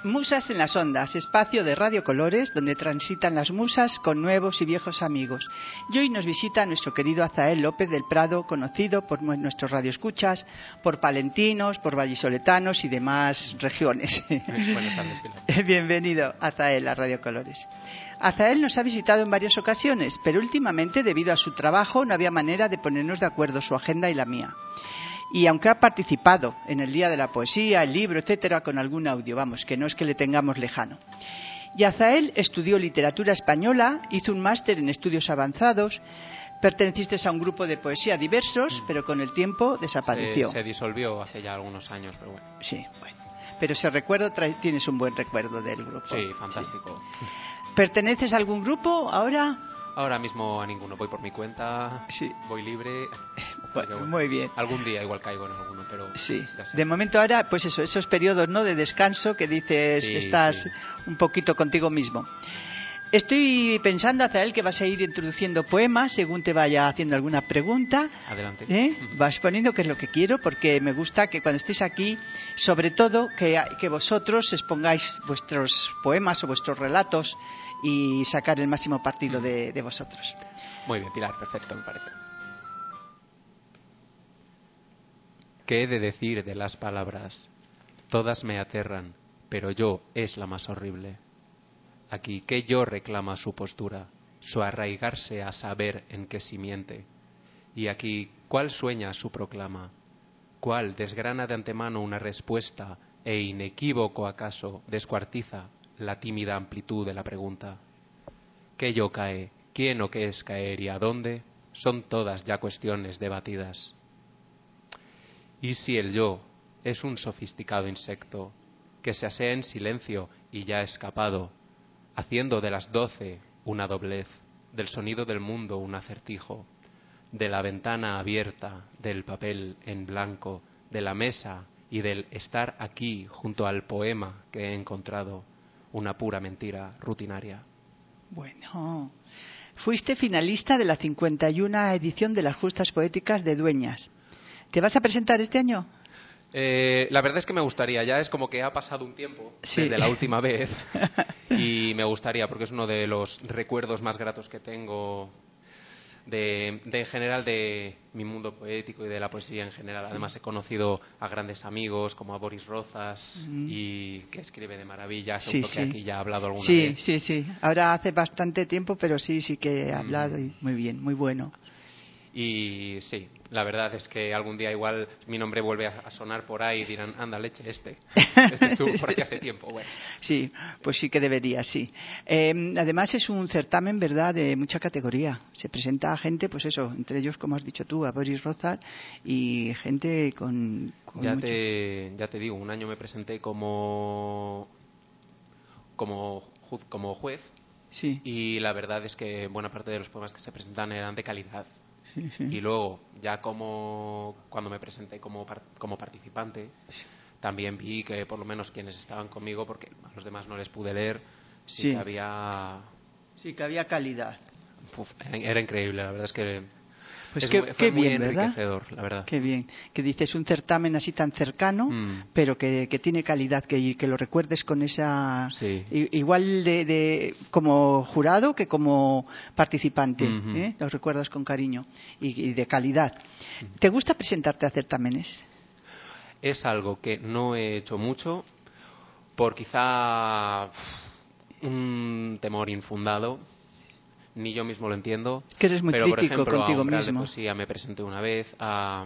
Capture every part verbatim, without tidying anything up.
Musas en las ondas, espacio de Radio Colores donde transitan las musas con nuevos y viejos amigos. Y hoy nos visita nuestro querido Azael López del Prado, conocido por nuestros radioescuchas, por palentinos, por vallisoletanos y demás regiones. Buenas tardes, Pilar. Bienvenido, Azael, a Radio Colores. Azael nos ha visitado en varias ocasiones, pero últimamente, debido a su trabajo, no había manera de ponernos de acuerdo su agenda y la mía. Y aunque ha participado en el Día de la Poesía, el libro, etcétera, con algún audio, vamos, que no es que le tengamos lejano. Y Azael estudió literatura española, hizo un máster en estudios avanzados, perteneciste a un grupo de poesía diversos, mm. pero con el tiempo desapareció. Se, se disolvió hace ya algunos años, pero bueno. Sí, bueno. Pero ese recuerdo, trae, tienes un buen recuerdo del grupo. Sí, fantástico. Sí. ¿Perteneces a algún grupo ahora? Ahora mismo a ninguno, voy por mi cuenta, sí. voy libre. Bueno, bueno, muy bien. Algún día igual caigo en alguno, pero sí. De momento ahora, pues eso, esos periodos, ¿no?, de descanso que dices, sí, estás sí. un poquito contigo mismo. Estoy pensando, Azael, que vas a ir introduciendo poemas según te vaya haciendo alguna pregunta. Adelante. ¿Eh? Vas poniendo qué es lo que quiero, porque me gusta que cuando estéis aquí, sobre todo, que, que vosotros expongáis vuestros poemas o vuestros relatos y sacar el máximo partido de, de vosotros. Muy bien, Pilar, perfecto, me parece. ¿Qué he de decir de las palabras? Todas me aterran, pero yo es la más horrible. Aquí, ¿qué yo reclama su postura? Su arraigarse a saber en qué simiente. Y aquí, ¿cuál sueña su proclama? ¿Cuál desgrana de antemano una respuesta e inequívoco acaso descuartiza la tímida amplitud de la pregunta? ¿Qué yo cae? ¿Quién o qué es caer y a dónde? Son todas ya cuestiones debatidas. ¿Y si el yo es un sofisticado insecto que se asea en silencio y ya escapado, haciendo de las doce una doblez, del sonido del mundo un acertijo, de la ventana abierta, del papel en blanco, de la mesa y del estar aquí junto al poema que he encontrado, una pura mentira rutinaria? Bueno, fuiste finalista de la cincuenta y una edición de las Justas Poéticas de Dueñas. ¿Te vas a presentar este año? Eh, la verdad es que me gustaría, ya es como que ha pasado un tiempo sí. desde la última vez y me gustaría, porque es uno de los recuerdos más gratos que tengo de, de en general de mi mundo poético y de la poesía en general. Además he conocido a grandes amigos como a Boris Rozas mm. y que escribe de maravilla, seguro sí, que sí. aquí ya ha hablado alguna sí, vez. Sí, sí, sí. Ahora hace bastante tiempo, pero sí, sí que he hablado mm. y muy bien, muy bueno. Y sí, la verdad es que algún día igual mi nombre vuelve a sonar por ahí y dirán, anda, leche, este. Este estuvo por aquí hace tiempo. Bueno. Sí, pues sí que debería, sí. Eh, además es un certamen, ¿verdad?, de mucha categoría. Se presenta a gente, pues eso, entre ellos, como has dicho tú, a Boris Rozas y gente con, con ya mucho... te Ya te digo, un año me presenté como, como, como juez sí. y la verdad es que buena parte de los poemas que se presentan eran de calidad. Sí, sí. Y luego, ya como cuando me presenté como, como participante, sí. también vi que por lo menos quienes estaban conmigo, porque a los demás no les pude leer, sí, sí. que había... Sí, que había calidad. Uf, era, era increíble, la verdad es que... Pues es, qué, fue qué muy bien, enriquecedor, ¿verdad? La verdad. Qué bien. Que dices un certamen así tan cercano, mm. pero que, que tiene calidad, que, que lo recuerdes con esa... Sí. Igual de, de como jurado que como participante, mm-hmm. ¿eh? Los recuerdas con cariño y, y de calidad. Mm. ¿Te gusta presentarte a certámenes? Es algo que no he hecho mucho por quizá un temor infundado. Ni yo mismo lo entiendo. Que eres muy pero, crítico por ejemplo, contigo a Umbral mismo. de Poesía me presenté una vez a,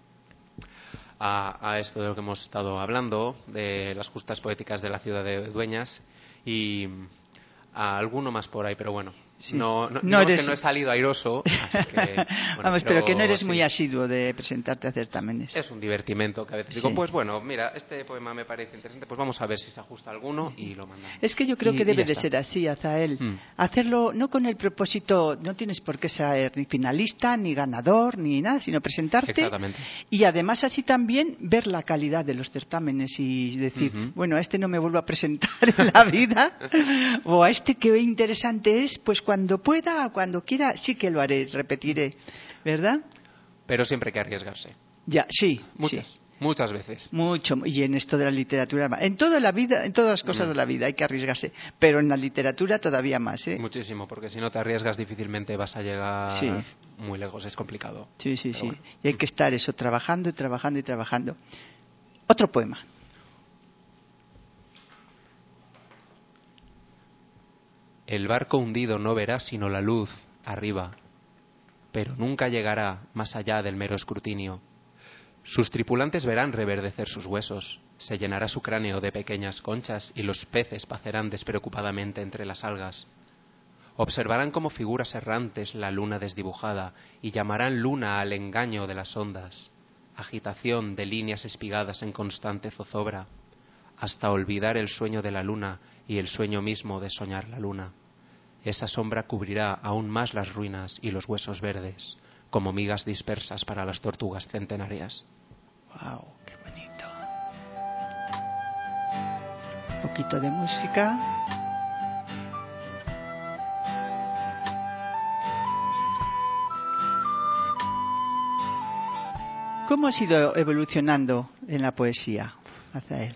a, a esto de lo que hemos estado hablando, de las Justas Poéticas de la ciudad de Dueñas, y a alguno más por ahí, pero bueno. Sí. No, no, no, eres... que no he salido airoso. Así que, bueno, Vamos, pero, pero que no eres sí. muy asiduo de presentarte a certámenes. Es un divertimento que a veces sí. digo, pues bueno, mira, este poema me parece interesante, pues vamos a ver si se ajusta alguno y lo mandamos. Es que yo creo y, que debe de está. ser así, Azael. Hmm. Hacerlo no con el propósito, no tienes por qué ser ni finalista, ni ganador, ni nada, sino presentarte. Exactamente. Y además así también ver la calidad de los certámenes y decir, uh-huh. bueno, a este no me vuelvo a presentar en la vida, o a este que interesante es, pues cuando pueda, cuando quiera, sí que lo haré, repetiré, ¿verdad? Pero siempre hay que arriesgarse. Ya, sí, Muchas. sí. muchas veces. Mucho, y en esto de la literatura, en toda la vida, en todas las cosas mm. de la vida hay que arriesgarse, pero en la literatura todavía más, ¿eh? Muchísimo, porque si no te arriesgas difícilmente vas a llegar sí. muy lejos, es complicado. Sí, sí, pero sí, bueno. Y hay que estar eso, trabajando y trabajando y trabajando. Otro poema. El barco hundido no verá sino la luz arriba, pero nunca llegará más allá del mero escrutinio. Sus tripulantes verán reverdecer sus huesos, se llenará su cráneo de pequeñas conchas y los peces pacerán despreocupadamente entre las algas. Observarán como figuras errantes la luna desdibujada y llamarán luna al engaño de las ondas, agitación de líneas espigadas en constante zozobra, hasta olvidar el sueño de la luna y el sueño mismo de soñar la luna. Esa sombra cubrirá aún más las ruinas y los huesos verdes, como migas dispersas para las tortugas centenarias. ¡Wow! ¡Qué bonito! Un poquito de música. ¿Cómo has ido evolucionando en la poesía, Azael?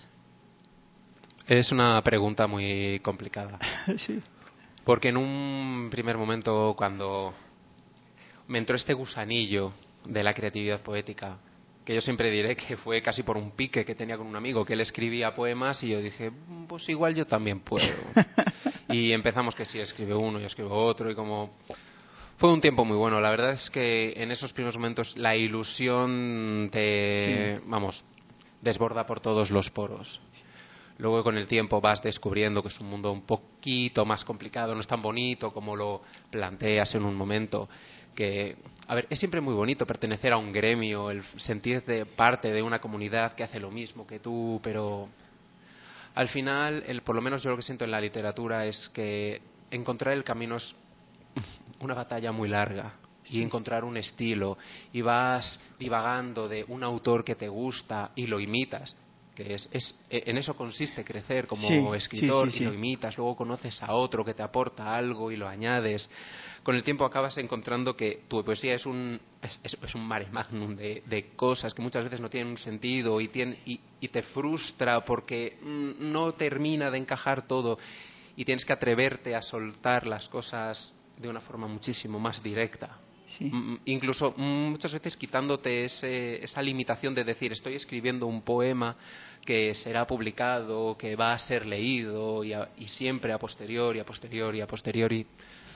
Es una pregunta muy complicada. Sí. Porque en un primer momento, cuando me entró este gusanillo de la creatividad poética, que yo siempre diré que fue casi por un pique que tenía con un amigo, que él escribía poemas y yo dije, pues igual yo también puedo. Y empezamos que sí, escribe uno, yo escribo otro, y como... Fue un tiempo muy bueno. La verdad es que en esos primeros momentos la ilusión te, sí. vamos, desborda por todos los poros. Luego con el tiempo vas descubriendo que es un mundo un poquito más complicado, no es tan bonito como lo planteas en un momento. Que, a ver, es siempre muy bonito pertenecer a un gremio, el sentirte parte de una comunidad que hace lo mismo que tú, pero al final, el, por lo menos yo lo que siento en la literatura es que encontrar el camino es una batalla muy larga. Y sí. encontrar un estilo, y vas divagando de un autor que te gusta y lo imitas, que es, es en eso consiste crecer como sí, escritor, sí, sí, y sí. lo imitas, luego conoces a otro que te aporta algo y lo añades. Con el tiempo acabas encontrando que tu poesía es un es, es un mare magnum de, de cosas que muchas veces no tienen un sentido y, tiene, y, y te frustra porque mm, no termina de encajar todo, y tienes que atreverte a soltar las cosas de una forma muchísimo más directa. Sí. Incluso muchas veces quitándote ese, esa limitación de decir estoy escribiendo un poema que será publicado, que va a ser leído, y, a, y siempre a posteriori, a posteriori, a posteriori.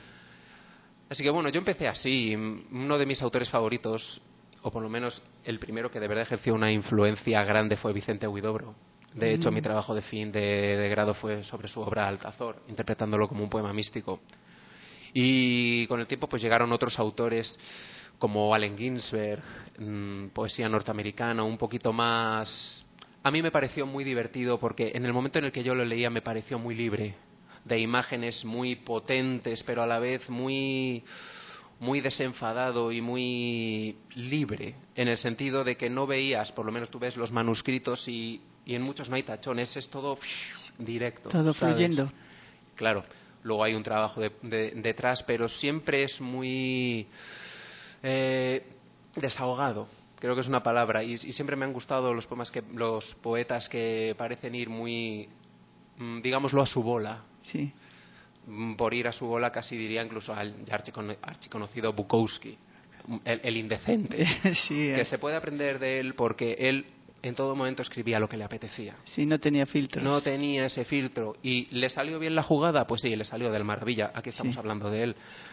Así que bueno, yo empecé así. Uno de mis autores favoritos, o por lo menos el primero que de verdad ejerció una influencia grande, fue Vicente Huidobro. De hecho, mm. mi trabajo de fin de, de grado fue sobre su obra Altazor, interpretándolo como un poema místico. Y con el tiempo pues llegaron otros autores como Allen Ginsberg, mmm, poesía norteamericana, un poquito más... A mí me pareció muy divertido porque en el momento en el que yo lo leía me pareció muy libre, de imágenes muy potentes, pero a la vez muy, muy desenfadado y muy libre, en el sentido de que no veías, por lo menos tú ves los manuscritos y, y en muchos no hay tachones, es todo directo. Todo ¿sabes? fluyendo. Claro. Luego hay un trabajo de, de, detrás, pero siempre es muy eh, desahogado. Creo que es una palabra. Y, y siempre me han gustado los poemas que, los poetas que parecen ir muy, digámoslo, a su bola. Sí. Por ir a su bola casi diría incluso al archiconocido Bukowski, el, el indecente. Sí, eh. Que se puede aprender de él porque él en todo momento escribía lo que le apetecía. Sí, no tenía filtros. No tenía ese filtro. ¿Y le salió bien la jugada? Pues sí, le salió del maravilla. Aquí estamos sí. hablando de él.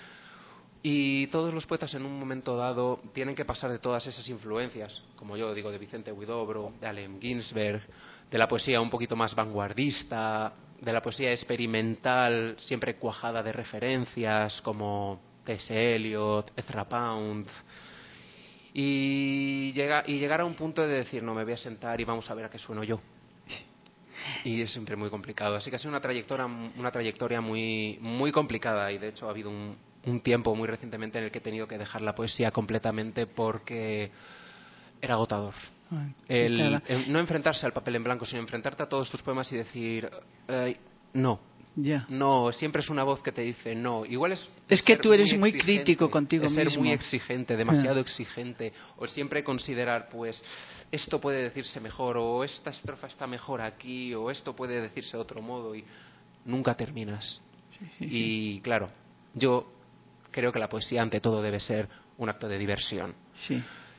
Y todos los poetas en un momento dado tienen que pasar de todas esas influencias, como yo digo, de Vicente Huidobro, de Allen Ginsberg, de la poesía un poquito más vanguardista, de la poesía experimental, siempre cuajada de referencias, como T S. Eliot, Ezra Pound... Y, llega, y llegar a un punto de decir, no, me voy a sentar y vamos a ver a qué sueno yo. Y es siempre muy complicado. Así que ha sido una trayectoria, una trayectoria muy, muy complicada, y de hecho ha habido un, un tiempo muy recientemente en el que he tenido que dejar la poesía completamente porque era agotador. El, el no enfrentarse al papel en blanco, sino enfrentarte a todos tus poemas y decir, eh, no, Ya. No, siempre es una voz que te dice no. Igual es... Es que tú eres muy crítico contigo mismo. Es ser muy exigente, demasiado exigente. O siempre considerar, pues, esto puede decirse mejor, o esta estrofa está mejor aquí, o esto puede decirse de otro modo, y nunca terminas. Sí, sí, y sí. claro, yo creo que la poesía ante todo debe ser un acto de diversión. Sí.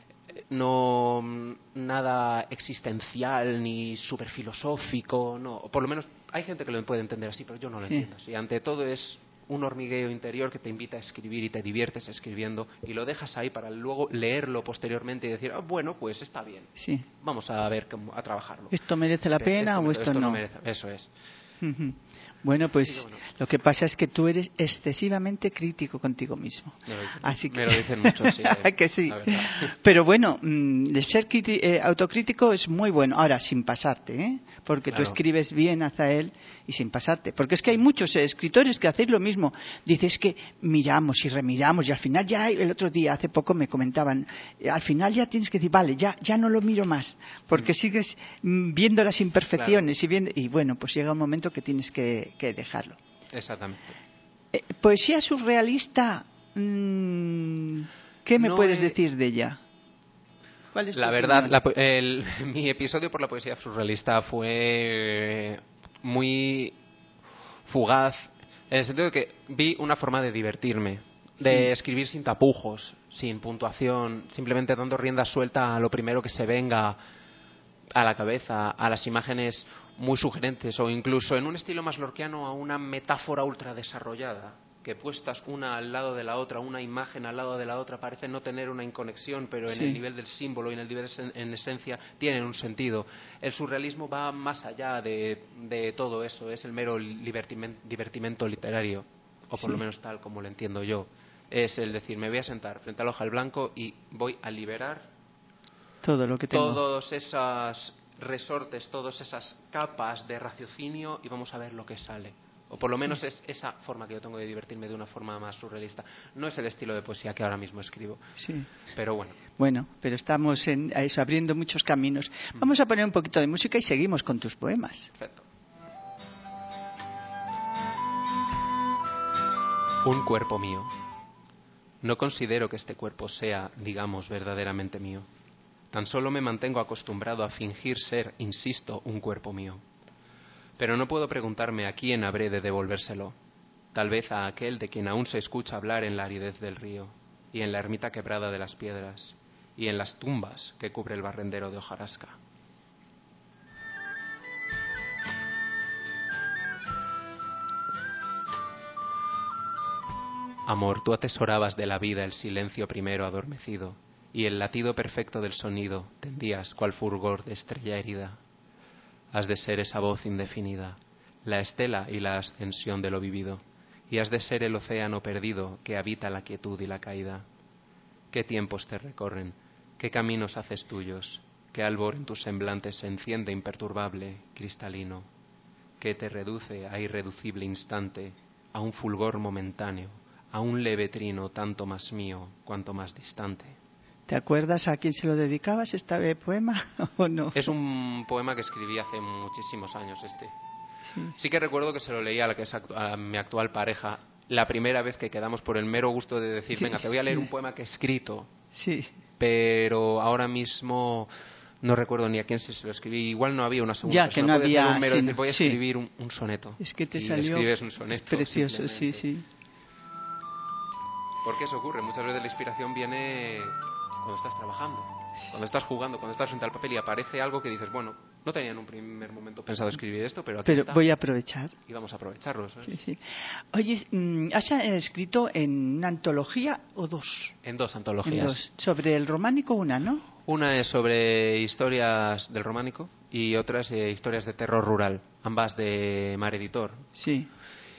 No nada existencial ni súper filosófico, no. O por lo menos hay gente que lo puede entender así, pero yo no lo Sí. entiendo así. Ante todo es un hormigueo interior que te invita a escribir y te diviertes escribiendo y lo dejas ahí para luego leerlo posteriormente y decir, ah, bueno, pues está bien. Sí. Vamos a ver cómo, a trabajarlo. ¿Esto merece la pena esto, o esto, esto no? no? no merece, eso es. Bueno, pues Sí, bueno. lo que pasa es que tú eres excesivamente crítico contigo mismo. Me lo dicen, Así que... me lo dicen mucho, sí. Eh, que sí. la verdad. Pero bueno, el ser criti- eh, autocrítico es muy bueno. Ahora, sin pasarte, ¿eh? Porque Claro. tú escribes bien hacia él y sin pasarte. Porque es que hay muchos escritores que hacéis lo mismo. Dices que miramos y remiramos y al final ya, el otro día, hace poco me comentaban, eh, al final ya tienes que decir, vale, ya, ya no lo miro más. Porque Mm. sigues mm, viendo las imperfecciones Claro. y, viendo, y bueno, pues llega un momento que tienes que, que dejarlo. Exactamente. Eh, poesía surrealista, mmm, ¿qué me No puedes he- decir de ella? ¿Cuál es La tu verdad, opinión? la po- el- mi episodio por la poesía surrealista fue eh, muy fugaz, en el sentido de que vi una forma de divertirme, de Sí. escribir sin tapujos, sin puntuación, simplemente dando rienda suelta a lo primero que se venga a la cabeza, a las imágenes muy sugerentes, o incluso en un estilo más lorquiano a una metáfora ultra desarrollada, que puestas una al lado de la otra, una imagen al lado de la otra, parece no tener una inconexión, pero en Sí. el nivel del símbolo y en el nivel en, en esencia tienen un sentido. El surrealismo va más allá de, de todo eso, es el mero libertimen- divertimento literario, o por Sí. lo menos tal como lo entiendo yo. Es el decir, me voy a sentar frente al hoja al blanco y voy a liberar Todo lo que tengo. todos esos resortes, todas esas capas de raciocinio y vamos a ver lo que sale. O por lo menos es esa forma que yo tengo de divertirme de una forma más surrealista. No es el estilo de poesía que ahora mismo escribo. Sí. Pero bueno. Bueno, pero estamos en a eso, abriendo muchos caminos. Vamos a poner un poquito de música y seguimos con tus poemas. Perfecto. Un cuerpo mío. No considero que este cuerpo sea, digamos, verdaderamente mío. Tan solo me mantengo acostumbrado a fingir ser, insisto, un cuerpo mío. Pero no puedo preguntarme a quién habré de devolvérselo. Tal vez a aquel de quien aún se escucha hablar en la aridez del río, y en la ermita quebrada de las piedras, y en las tumbas que cubre el barrendero de hojarasca. Amor, tú atesorabas de la vida el silencio primero adormecido, y el latido perfecto del sonido tendías cual fulgor de estrella herida. Has de ser esa voz indefinida, la estela y la ascensión de lo vivido, y has de ser el océano perdido que habita la quietud y la caída. ¿Qué tiempos te recorren? ¿Qué caminos haces tuyos? ¿Qué albor en tus semblantes se enciende imperturbable, cristalino? ¿Qué te reduce a irreducible instante, a un fulgor momentáneo, a un leve trino tanto más mío cuanto más distante? ¿Te acuerdas a quién se lo dedicabas este poema o no? Es un poema que escribí hace muchísimos años este. Sí. Sí que recuerdo que se lo leí a, la que es actu- a mi actual pareja la primera vez que quedamos por el mero gusto de decir, venga, te voy a leer un poema que he escrito, Sí. pero ahora mismo no recuerdo ni a quién se lo escribí. Igual no había una segunda Ya, persona. que no Puede ser había, un mero sí, decir, voy a sí. escribir un, un soneto. Es que te y salió escribes un soneto, es precioso, sí, simplemente. sí. Porque eso ocurre. Muchas veces la inspiración viene cuando estás trabajando, cuando estás jugando, cuando estás frente al papel y aparece algo que dices, bueno, no tenía en un primer momento pensado escribir esto, pero aquí Pero está. voy a aprovechar. Y vamos a aprovecharlo, ¿sabes? Sí, sí. Oye, mm, ¿has escrito en una antología o dos? En dos En antologías. dos. Sobre el románico una, ¿no? Una es sobre historias del románico y otra es eh, historias de terror rural, ambas de Mar Editor. Sí.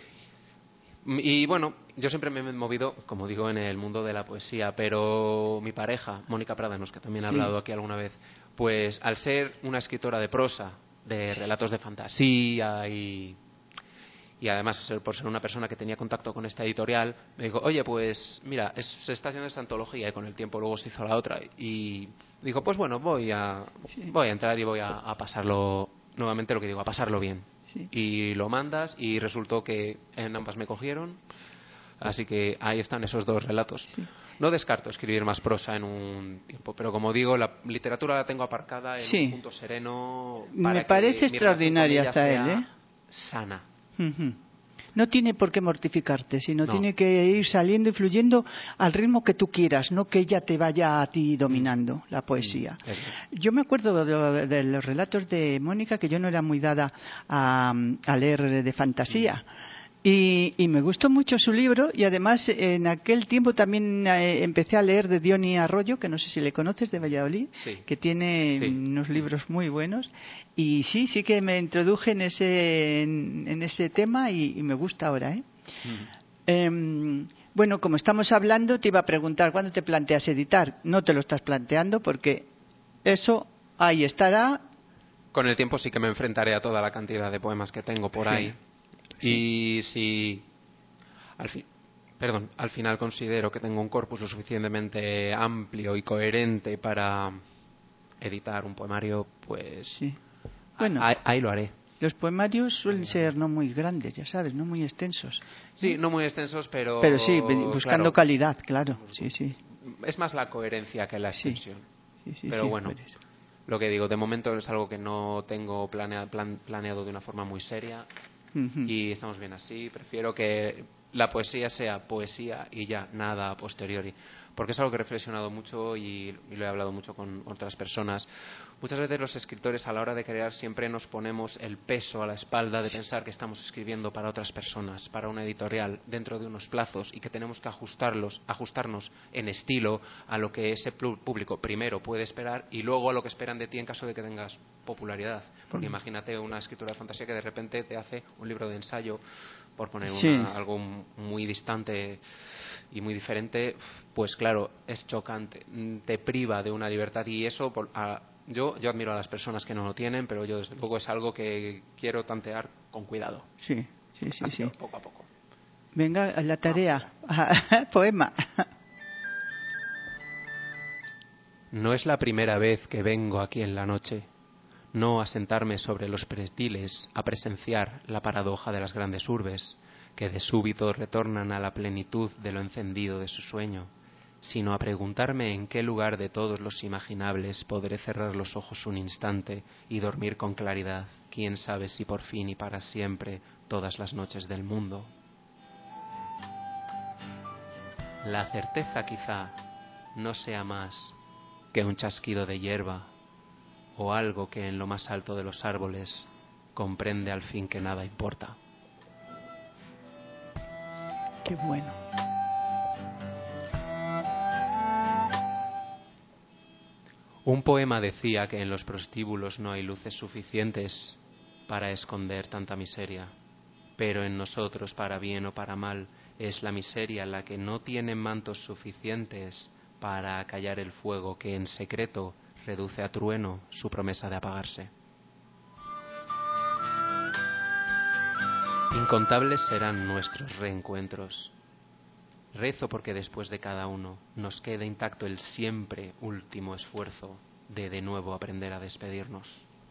Y bueno, yo siempre me he movido, como digo, en el mundo de la poesía, pero mi pareja, Mónica Prádanos, que también ha Sí. hablado aquí alguna vez, pues al ser una escritora de prosa, de relatos de fantasía y, y además ser- por ser una persona que tenía contacto con esta editorial, me dijo, oye, pues mira, es- se está haciendo esta antología y con el tiempo luego se hizo la otra y dijo, pues bueno, voy a, Sí. voy a entrar y voy a, a pasarlo, nuevamente lo que digo, a pasarlo bien. sí. Y lo mandas y resultó que en ambas me cogieron. Así que ahí están esos dos relatos. Sí. No descarto escribir más prosa en un tiempo, pero como digo, la literatura la tengo aparcada en sí. un punto sereno. Para me parece que extraordinaria, Azael, ¿eh? Sana. Uh-huh. No tiene por qué mortificarte, sino no. tiene que ir saliendo y fluyendo al ritmo que tú quieras, no que ella te vaya a ti dominando mm. la poesía. Mm. Yo me acuerdo de, de los relatos de Mónica, que yo no era muy dada a, a leer de fantasía. Mm. Y, y me gustó mucho su libro, y además en aquel tiempo también eh, empecé a leer de Diony Arroyo, que no sé si le conoces, de Valladolid, sí. que tiene sí. unos libros muy buenos. Y sí, sí que me introduje en ese, en, en ese tema y, y me gusta ahora. ¿eh? Mm. Eh, bueno, como estamos hablando, te iba a preguntar, ¿cuándo te planteas editar? No te lo estás planteando porque eso ahí estará. Con el tiempo sí que me enfrentaré a toda la cantidad de poemas que tengo por sí. ahí. Sí. Y si al, fi, perdón, al final considero que tengo un corpus lo suficientemente amplio y coherente para editar un poemario, pues sí. bueno, ahí, ahí lo haré. Los poemarios suelen ser no muy grandes, ya sabes, no muy extensos. Sí, no muy extensos, pero... Pero sí, buscando claro, calidad, claro. Sí, sí. Es más la coherencia que la extensión. Sí, sí, sí, pero sí, bueno, pues. Lo que digo, de momento es algo que no tengo planea, plan, planeado de una forma muy seria. Uh-huh. Y estamos bien así. Prefiero que la poesía sea poesía y ya, nada a posteriori. Porque es algo que he reflexionado mucho y, y lo he hablado mucho con otras personas. Muchas veces los escritores, a la hora de crear, siempre nos ponemos el peso a la espalda de pensar que estamos escribiendo para otras personas, para una editorial, dentro de unos plazos, y que tenemos que ajustarlos, ajustarnos en estilo a lo que ese público primero puede esperar y luego a lo que esperan de ti en caso de que tengas popularidad. Porque mm. imagínate una escritura de fantasía que de repente te hace un libro de ensayo, por poner una, sí. algo muy distante y muy diferente, pues claro, es chocante, te priva de una libertad. Y eso, por, a, yo, yo admiro a las personas que no lo tienen, pero yo desde luego es algo que quiero tantear con cuidado. Sí, sí, sí, Así sí. poco a poco. Venga, a la tarea. Ah, poema. No es la primera vez que vengo aquí en la noche, no a sentarme sobre los pretiles, a presenciar la paradoja de las grandes urbes, que de súbito retornan a la plenitud de lo encendido de su sueño, sino a preguntarme en qué lugar de todos los imaginables podré cerrar los ojos un instante y dormir con claridad, quién sabe si por fin y para siempre, todas las noches del mundo. La certeza quizá no sea más que un chasquido de hierba o algo que en lo más alto de los árboles comprende al fin que nada importa. Qué bueno. Un poema decía que en los prostíbulos no hay luces suficientes para esconder tanta miseria, pero en nosotros, para bien o para mal, es la miseria la que no tiene mantos suficientes para acallar el fuego que en secreto reduce a trueno su promesa de apagarse. Incontables serán nuestros reencuentros. Rezo porque después de cada uno nos quede intacto el siempre último esfuerzo de de nuevo aprender a despedirnos.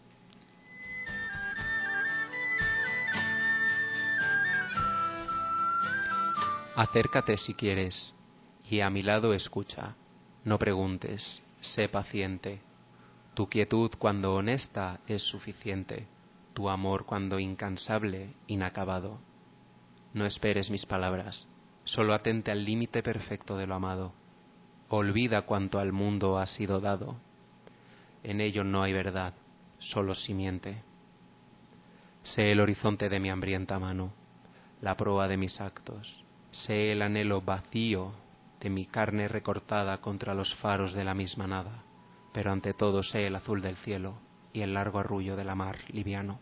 Acércate si quieres y a mi lado escucha. No preguntes, sé paciente. Tu quietud cuando honesta es suficiente. Tu amor cuando incansable, inacabado. No esperes mis palabras. Solo atente al límite perfecto de lo amado. Olvida cuanto al mundo ha sido dado. En ello no hay verdad, solo simiente. Sé el horizonte de mi hambrienta mano, la proa de mis actos. Sé el anhelo vacío de mi carne recortada contra los faros de la misma nada. Pero ante todo sé el azul del cielo y el largo arrullo de la mar liviano.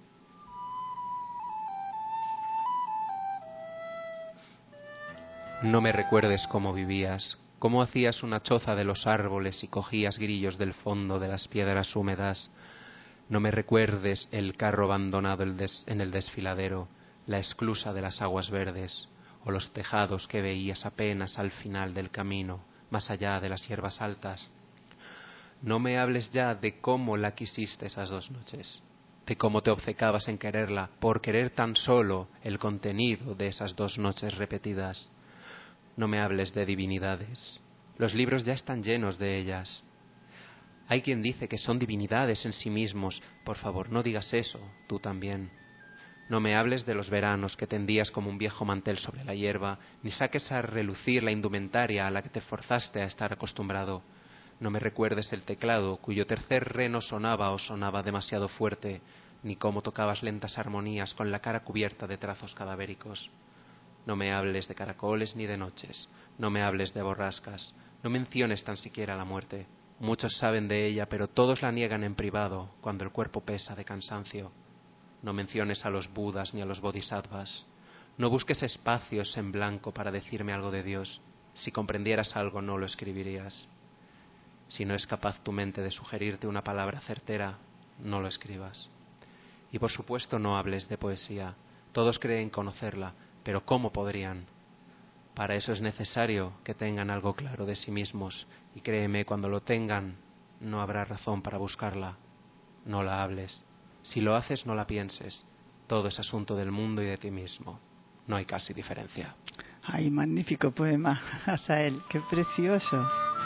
No me recuerdes cómo vivías, cómo hacías una choza de los árboles y cogías grillos del fondo de las piedras húmedas. No me recuerdes el carro abandonado en el desfiladero, la esclusa de las aguas verdes, o los tejados que veías apenas al final del camino, más allá de las hierbas altas. No me hables ya de cómo la quisiste esas dos noches. de cómo te obcecabas en quererla, por querer tan solo el contenido de esas dos noches repetidas. No me hables de divinidades. Los libros ya están llenos de ellas. Hay quien dice que son divinidades en sí mismos. Por favor, no digas eso, tú también. No me hables de los veranos que tendías como un viejo mantel sobre la hierba, ni saques a relucir la indumentaria a la que te forzaste a estar acostumbrado. No me recuerdes el teclado cuyo tercer re no sonaba o sonaba demasiado fuerte, ni cómo tocabas lentas armonías con la cara cubierta de trazos cadavéricos. No me hables de caracoles ni de noches, no me hables de borrascas, no menciones tan siquiera la muerte. Muchos saben de ella, pero todos la niegan en privado cuando el cuerpo pesa de cansancio. No menciones a los budas ni a los bodhisattvas. No busques espacios en blanco para decirme algo de Dios. Si comprendieras algo, no lo escribirías. Si no es capaz tu mente de sugerirte una palabra certera, no lo escribas. Y por supuesto no hables de poesía. Todos creen conocerla, pero ¿cómo podrían? Para eso es necesario que tengan algo claro de sí mismos. Y créeme, cuando lo tengan, no habrá razón para buscarla. No la hables. Si lo haces, no la pienses. Todo es asunto del mundo y de ti mismo. No hay casi diferencia. Ay, magnífico poema, Azael. Qué precioso.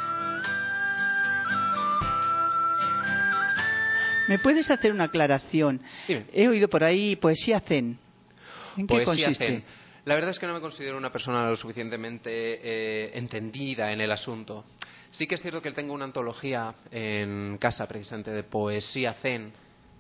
¿Me puedes hacer una aclaración? Dime. He oído por ahí poesía zen. ¿En qué Poesía consiste? zen. La verdad es que no me considero una persona lo suficientemente eh, entendida en el asunto. Sí que es cierto que tengo una antología en casa precisamente de poesía zen.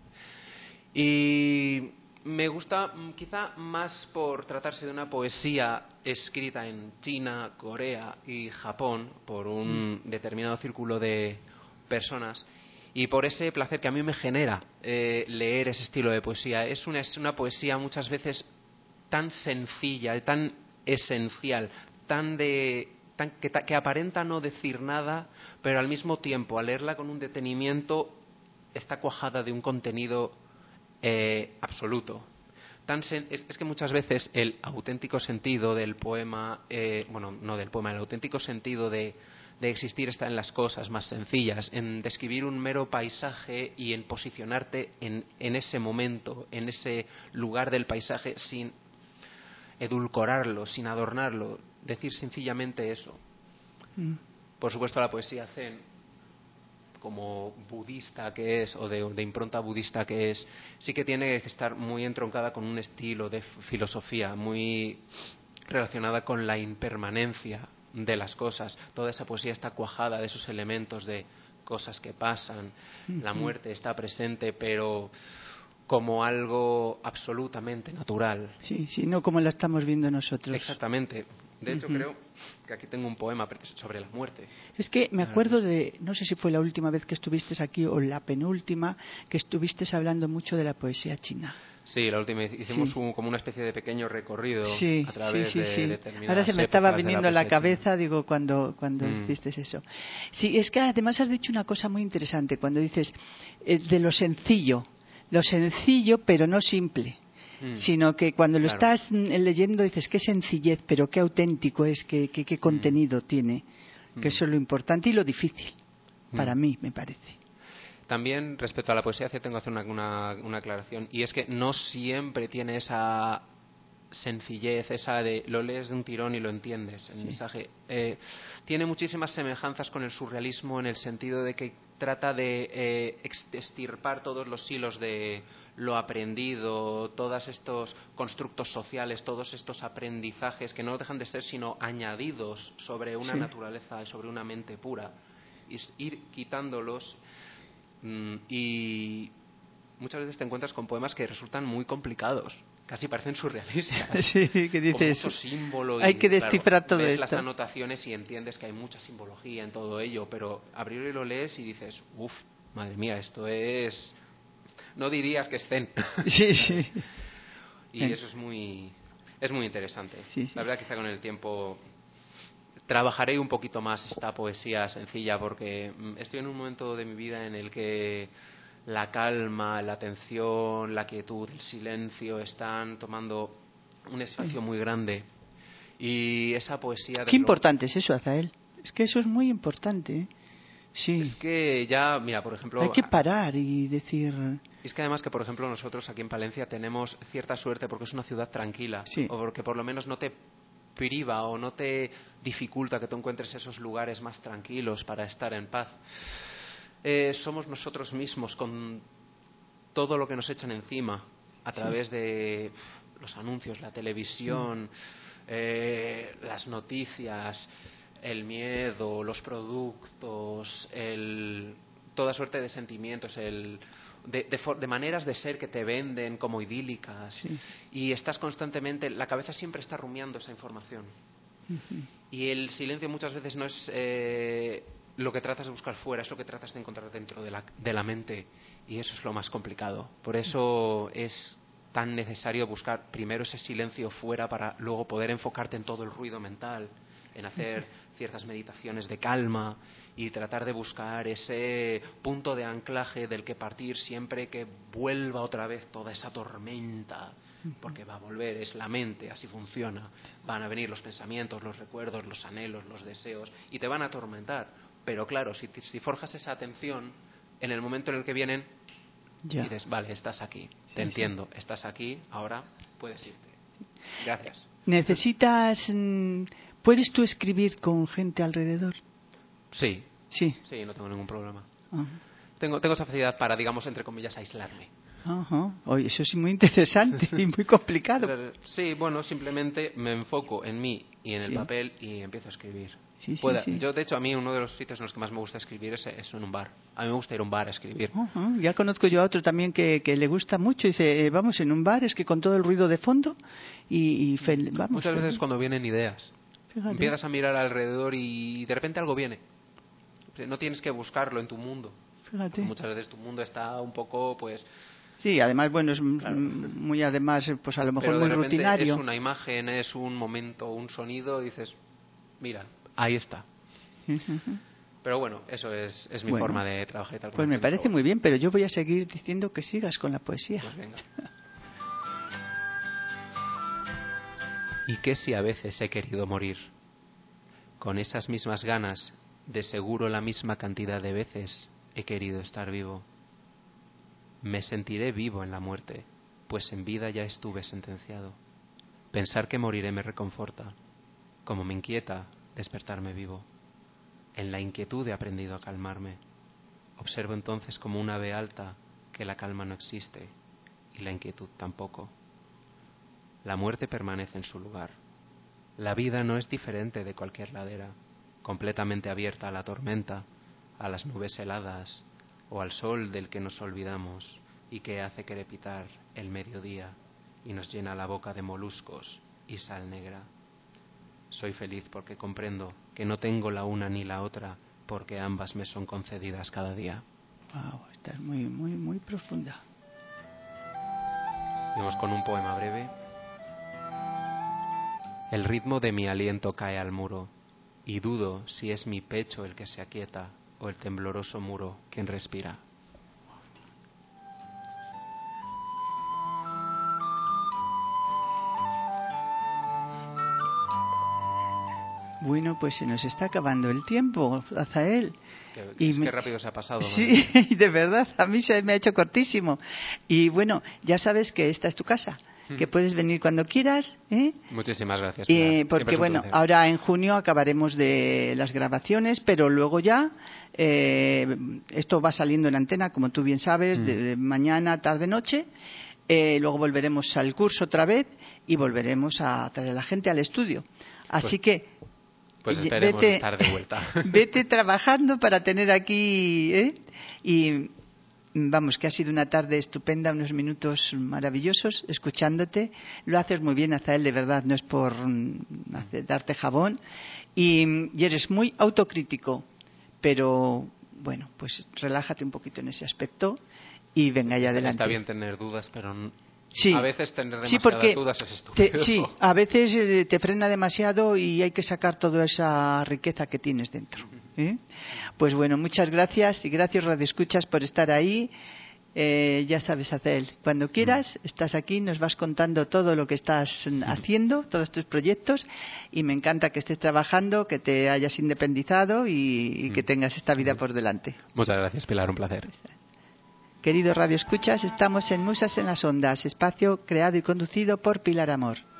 Y me gusta quizá más por tratarse de una poesía escrita en China, Corea y Japón por un mm. determinado círculo de personas y por ese placer que a mí me genera eh, leer ese estilo de poesía. Es una, es una poesía muchas veces tan sencilla, tan esencial, tan de... Tan, que, que aparenta no decir nada, pero al mismo tiempo al leerla con un detenimiento está cuajada de un contenido Eh, absoluto. Tan sen- es, es que muchas veces el auténtico sentido del poema, eh, bueno, no del poema, el auténtico sentido de, de existir está en las cosas más sencillas, en describir un mero paisaje y en posicionarte en, en ese momento, en ese lugar del paisaje sin edulcorarlo, sin adornarlo, decir sencillamente eso. Mm. Por supuesto, la poesía zen, como budista que es, o de, de impronta budista que es, sí que tiene que estar muy entroncada con un estilo de filosofía muy relacionada con la impermanencia de las cosas. Toda esa poesía está cuajada de esos elementos de cosas que pasan, uh-huh. La muerte está presente, pero como algo absolutamente natural. Sí, sí, no como la estamos viendo nosotros. Exactamente. De hecho, uh-huh. creo que aquí tengo un poema sobre la muerte. Es que me acuerdo de, no sé si fue la última vez que estuviste aquí o la penúltima, que estuviste hablando mucho de la poesía china. Sí, la última hicimos sí. un, como una especie de pequeño recorrido sí, a través sí, sí, de sí. determinadas Ahora se me estaba viniendo a la, la cabeza, china. digo, cuando, cuando mm. hiciste eso. Sí, es que además has dicho una cosa muy interesante, cuando dices eh, de lo sencillo, lo sencillo pero no simple. Mm. Sino que cuando lo claro. estás leyendo dices qué sencillez, pero qué auténtico es, qué, qué, qué contenido mm. tiene, que mm. eso es lo importante y lo difícil, mm. para mí me parece. También respecto a la poesía tengo que hacer una, una, una aclaración, y es que no siempre tiene esa sencillez, esa de lo lees de un tirón y lo entiendes, el sí. mensaje. Eh, tiene muchísimas semejanzas con el surrealismo en el sentido de que trata de eh, extirpar todos los hilos de lo aprendido, todos estos constructos sociales, todos estos aprendizajes que no dejan de ser sino añadidos sobre una sí. naturaleza y sobre una mente pura, y ir quitándolos mm, y muchas veces te encuentras con poemas que resultan muy complicados, casi parecen surrealistas. Sí, que dices, con mucho símbolo y, hay que descifrar claro, todo ves esto. las anotaciones y entiendes que hay mucha simbología en todo ello, pero abrir y lo lees y dices, uff, madre mía, esto es... No dirías que es zen. Sí, sí. Y eso es muy, es muy interesante. Sí, sí. La verdad, quizá con el tiempo trabajaré un poquito más esta poesía sencilla, porque estoy en un momento de mi vida en el que la calma, la atención, la quietud, el silencio están tomando un espacio sí. muy grande. Y esa poesía... Qué importante es eso, Azael. Es que eso es muy importante, ¿eh? Sí. Es que ya, mira, por ejemplo... Hay que parar y decir... Es que además que, por ejemplo, nosotros aquí en Palencia tenemos cierta suerte porque es una ciudad tranquila. Sí. O porque por lo menos no te priva o no te dificulta que tú encuentres esos lugares más tranquilos para estar en paz. Eh, somos nosotros mismos con todo lo que nos echan encima a través sí. de los anuncios, la televisión, sí. eh, las noticias, el miedo, los productos, el, toda suerte de sentimientos, el, de, de, de maneras de ser que te venden como idílicas, sí. y estás constantemente, la cabeza siempre está rumiando esa información. Uh-huh. Y el silencio muchas veces no es eh, lo que tratas de buscar fuera, es lo que tratas de encontrar dentro de la, de la mente, y eso es lo más complicado. Por eso uh-huh. es tan necesario buscar primero ese silencio fuera para luego poder enfocarte en todo el ruido mental, en hacer ciertas meditaciones de calma y tratar de buscar ese punto de anclaje del que partir siempre que vuelva otra vez toda esa tormenta, porque va a volver, es la mente, así funciona. Van a venir los pensamientos, los recuerdos, los anhelos, los deseos y te van a atormentar. Pero claro, si, si forjas esa atención, en el momento en el que vienen, ya. dices, vale, estás aquí, sí, te entiendo, sí. estás aquí, ahora puedes irte. Gracias. Necesitas... ¿Puedes tú escribir con gente alrededor? Sí. Sí. Sí, no tengo ningún problema. Uh-huh. Tengo, tengo esa facilidad para, digamos, entre comillas, aislarme. Uh-huh. Oye, eso es muy interesante y muy complicado. Sí, bueno, simplemente me enfoco en mí y en el sí. papel y empiezo a escribir. Sí, sí, Pueda, sí. Yo, de hecho, a mí uno de los sitios en los que más me gusta escribir es, es en un bar. A mí me gusta ir a un bar a escribir. Uh-huh. Ya conozco yo a otro también que, que le gusta mucho. Dice, eh, vamos, en un bar, es que con todo el ruido de fondo y, y fel- vamos. Muchas veces fel- cuando vienen ideas. Fíjate. Empiezas a mirar alrededor y de repente algo viene. No tienes que buscarlo en tu mundo. Fíjate. Muchas veces tu mundo está un poco, pues... Sí, además, bueno, es claro. muy, además, pues a lo mejor Pero muy de repente rutinario. es una imagen, es un momento, un sonido, y dices, mira, ahí está. Uh-huh. Pero bueno, eso es, es mi bueno, forma de trabajar y tal. Pues me parece muy bien, pero yo voy a seguir diciendo que sigas con la poesía. Pues venga. ¿Y qué si a veces he querido morir? Con esas mismas ganas, de seguro la misma cantidad de veces he querido estar vivo. Me sentiré vivo en la muerte, pues en vida ya estuve sentenciado. Pensar que moriré me reconforta, como me inquieta despertarme vivo. En la inquietud he aprendido a calmarme. Observo entonces como un ave alta que la calma no existe y la inquietud tampoco. La muerte permanece en su lugar. La vida no es diferente de cualquier ladera, completamente abierta a la tormenta, a las nubes heladas o al sol del que nos olvidamos y que hace crepitar el mediodía y nos llena la boca de moluscos y sal negra. Soy feliz porque comprendo que no tengo la una ni la otra, porque ambas me son concedidas cada día. Wow, esta es muy, muy, muy profunda. Vamos con un poema breve. El ritmo de mi aliento cae al muro, y dudo si es mi pecho el que se aquieta o el tembloroso muro quien respira. Bueno, pues se nos está acabando el tiempo, Azael. Que, y es me... que rápido se ha pasado. Sí, de verdad, a mí se me ha hecho cortísimo. Y bueno, ya sabes que esta es tu casa, mm. que puedes venir cuando quieras. ¿eh? Muchísimas gracias. Eh, porque bueno, placer. Ahora en junio acabaremos de las grabaciones, pero luego ya eh, esto va saliendo en antena, como tú bien sabes, mm. de, de mañana, tarde, noche. Eh, luego volveremos al curso otra vez y volveremos a traer a la gente al estudio. Así pues... que... Pues esperemos vete, estar de vuelta. Vete trabajando para tener aquí... ¿eh? Y vamos, que ha sido una tarde estupenda, unos minutos maravillosos escuchándote. Lo haces muy bien, Azael, de verdad, no es por hacer, darte jabón. Y, y eres muy autocrítico, pero bueno, pues relájate un poquito en ese aspecto y venga ya adelante. Está bien tener dudas, pero... Sí, a veces tener demasiadas sí, porque dudas es estúpido. Te, sí, a veces eh, te frena demasiado y hay que sacar toda esa riqueza que tienes dentro. ¿eh? Pues bueno, muchas gracias y gracias, radioescuchas, por estar ahí. Eh, ya sabes, Azael, cuando quieras, estás aquí, nos vas contando todo lo que estás haciendo, todos tus proyectos, y me encanta que estés trabajando, que te hayas independizado y, y que tengas esta vida por delante. Muchas gracias, Pilar, un placer. Queridos Radio Escuchas, estamos en Musas en las Ondas, espacio creado y conducido por Pilar Amor.